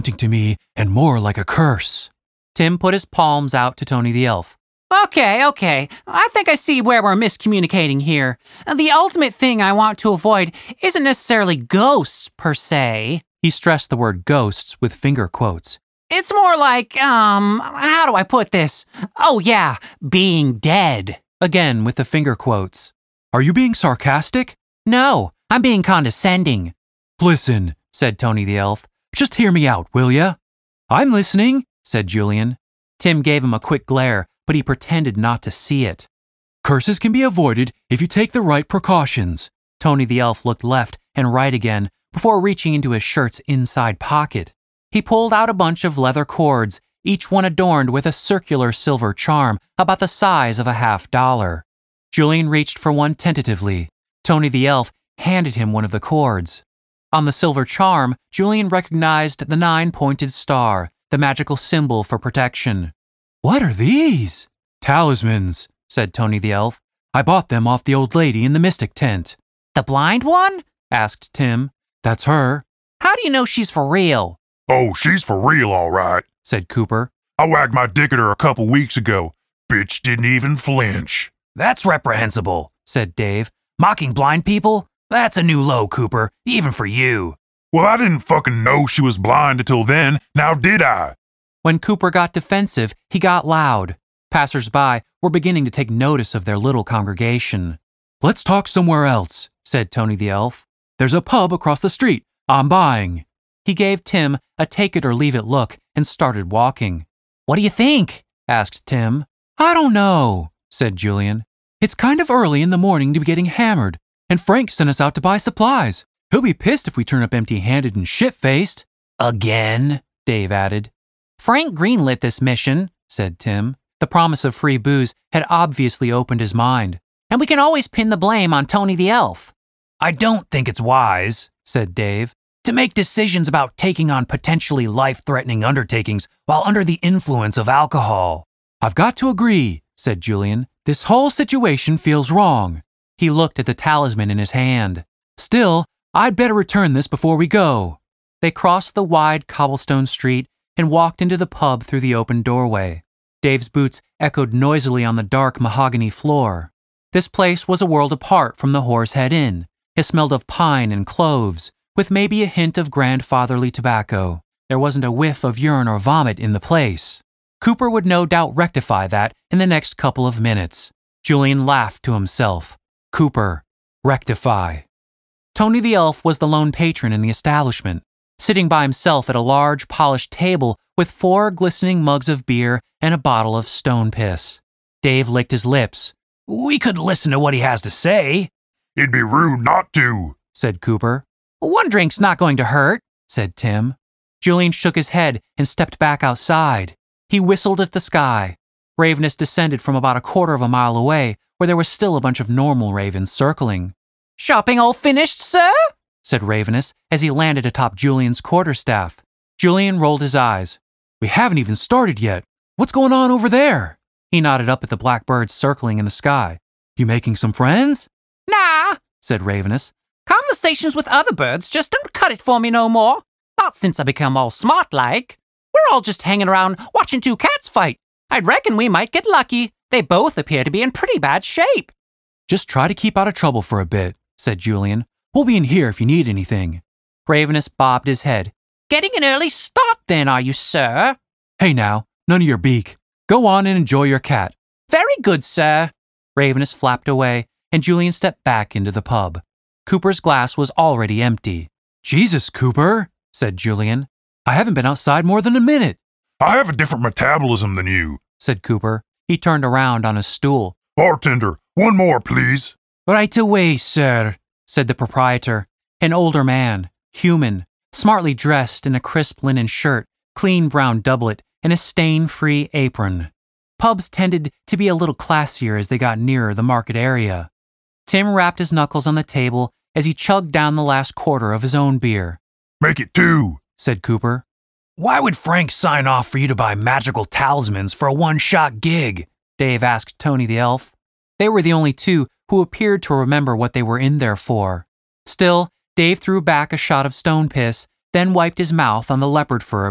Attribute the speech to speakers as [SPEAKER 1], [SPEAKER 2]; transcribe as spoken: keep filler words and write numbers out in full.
[SPEAKER 1] to me and more like a curse. Tim put his palms out to Tony the Elf.
[SPEAKER 2] Okay, okay. I think I see where we're miscommunicating here. The ultimate thing I want to avoid isn't necessarily ghosts, per se.
[SPEAKER 1] He stressed the word ghosts with finger quotes.
[SPEAKER 2] It's more like, um, how do I put this? Oh yeah, being dead.
[SPEAKER 1] Again with the finger quotes. Are you being sarcastic?
[SPEAKER 2] No, I'm being condescending.
[SPEAKER 1] Listen, said Tony the Elf. Just hear me out, will ya? I'm listening, said Julian. Tim gave him a quick glare, but he pretended not to see it. Curses can be avoided if you take the right precautions. Tony the Elf looked left and right again before reaching into his shirt's inside pocket. He pulled out a bunch of leather cords, each one adorned with a circular silver charm about the size of a half dollar. Julian reached for one tentatively. Tony the Elf handed him one of the cords. On the silver charm, Julian recognized the nine-pointed star, the magical symbol for protection. What are these? Talismans, said Tony the Elf. I bought them off the old lady in the mystic tent.
[SPEAKER 2] The blind one?
[SPEAKER 1] Asked Tim. That's her.
[SPEAKER 2] How do you know she's for real?
[SPEAKER 3] Oh, she's for real, all right,
[SPEAKER 1] said Cooper.
[SPEAKER 3] I wagged my dick at her a couple weeks ago. Bitch didn't even flinch.
[SPEAKER 1] That's reprehensible, said Dave. Mocking blind people? That's a new low, Cooper, even for you.
[SPEAKER 3] Well, I didn't fucking know she was blind until then, now did I?
[SPEAKER 1] When Cooper got defensive, he got loud. Passers-by were beginning to take notice of their little congregation. Let's talk somewhere else, said Tony the Elf. There's a pub across the street. I'm buying. He gave Tim a take-it-or-leave-it look and started walking. What do you think? Asked Tim. I don't know, said Julian. It's kind of early in the morning to be getting hammered, and Frank sent us out to buy supplies. He'll be pissed if we turn up empty-handed and shit-faced. Again, Dave added.
[SPEAKER 2] Frank greenlit this mission, said Tim.
[SPEAKER 1] The promise of free booze had obviously opened his mind.
[SPEAKER 2] And we can always pin the blame on Tony the Elf.
[SPEAKER 1] I don't think it's wise, said Dave, to make decisions about taking on potentially life-threatening undertakings while under the influence of alcohol. I've got to agree, said Julian. This whole situation feels wrong. He looked at the talisman in his hand. Still, I'd better return this before we go. They crossed the wide cobblestone street and walked into the pub through the open doorway. Dave's boots echoed noisily on the dark mahogany floor. This place was a world apart from the Horse Head Inn. It smelled of pine and cloves, with maybe a hint of grandfatherly tobacco. There wasn't a whiff of urine or vomit in the place. Cooper would no doubt rectify that in the next couple of minutes. Julian laughed to himself. Cooper, rectify. Tony the Elf was the lone patron in the establishment, sitting by himself at a large polished table with four glistening mugs of beer and a bottle of stone piss. Dave licked his lips. We could listen to what he has to say.
[SPEAKER 3] It'd be rude not to,
[SPEAKER 1] said Cooper.
[SPEAKER 2] One drink's not going to hurt,
[SPEAKER 1] said Tim. Julian shook his head and stepped back outside. He whistled at the sky. Ravenous descended from about a quarter of a mile away, where there was still a bunch of normal ravens circling.
[SPEAKER 2] Shopping all finished, sir?
[SPEAKER 1] Said Ravenous as he landed atop Julian's quarterstaff. Julian rolled his eyes. We haven't even started yet. What's going on over there? He nodded up at the black birds circling in the sky. You making some friends?
[SPEAKER 2] Nah,
[SPEAKER 1] said Ravenous.
[SPEAKER 2] Conversations with other birds just don't cut it for me no more. Not since I become all smart-like. We're all just hanging around watching two cats fight. I'd reckon we might get lucky. They both appear to be in pretty bad shape.
[SPEAKER 1] Just try to keep out of trouble for a bit, said Julian. We'll be in here if you need anything. Ravenous bobbed his head.
[SPEAKER 2] Getting an early start then, are you, sir?
[SPEAKER 1] Hey now, none of your beak. Go on and enjoy your cat.
[SPEAKER 2] Very good, sir.
[SPEAKER 1] Ravenous flapped away, and Julian stepped back into the pub. Cooper's glass was already empty. Jesus, Cooper, said Julian. I haven't been outside more than a minute.
[SPEAKER 3] I have a different metabolism than you,
[SPEAKER 1] said Cooper. He turned around on his stool.
[SPEAKER 3] Bartender, one more, please.
[SPEAKER 1] Right away, sir, said the proprietor, an older man, human, smartly dressed in a crisp linen shirt, clean brown doublet, and a stain-free apron. Pubs tended to be a little classier as they got nearer the market area. Tim rapped his knuckles on the table as he chugged down the last quarter of his own beer.
[SPEAKER 3] Make it two,
[SPEAKER 1] said Cooper. Why would Frank sign off for you to buy magical talismans for a one-shot gig? Dave asked Tony the Elf. They were the only two who appeared to remember what they were in there for. Still, Dave threw back a shot of stone piss, then wiped his mouth on the leopard fur of